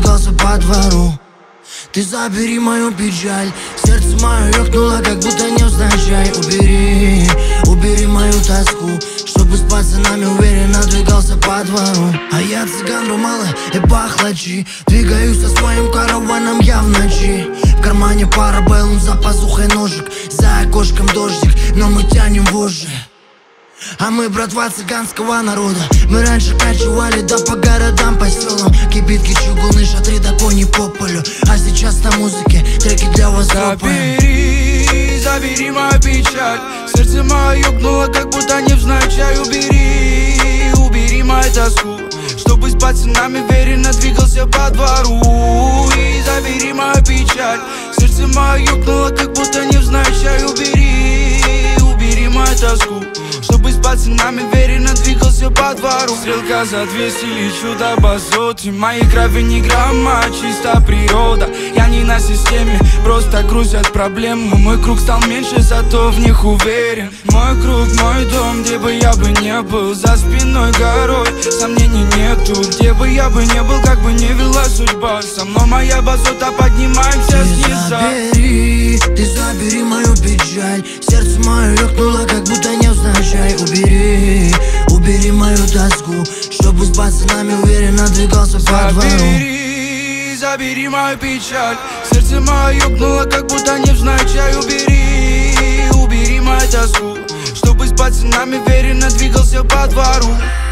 двигался по двору. Ты забери мою печаль, сердце мое ёкнуло, как будто невзначай. Убери, убери мою тоску, чтобы с пацанами уверенно двигался по двору. А я цыган, румалы и пахлачи, двигаюсь со своим караваном я в ночи. В кармане парабеллум, за пазухой ножик, за окошком дождик, но мы тянем вожжи. А мы братва цыганского народа. Мы раньше кочевали, да по городам, по селам. Кибитки, чугуны, шатры, да кони по полю. А сейчас на музыке треки для вас топаем. Забери, забери мою печаль, сердце мое ёкнуло, как будто невзначай. Убери, убери мою тоску, чтобы с пацанами уверенно двигался по двору. И забери мою печаль, сердце мое ёкнуло, как будто невзначай. Убери, убери мою тоску, чтобы с пацанами уверенно двигался по двору. Стрелка за 200, лечу до базоты. Моей крови ни грамма, чисто природа. Я не на системе, просто грузят проблемы. Мой круг стал меньше, зато в них уверен. Мой круг, мой дом, где бы я бы не был. За спиной горой, сомнений нету. Где бы я бы не был, как бы не вела судьба. Со мной моя базота, поднимаемся снизу. Ты забери мою печаль, сердце мое ёкнуло, как будто невзначай. Убери, убери мою тоску, чтобы с пацанами уверенно двигался по двору. Забери, забери мою печаль, сердце мое ёкнуло, как будто невзначай. Убери, убери мою тоску, чтобы с пацанами уверенно двигался по двору.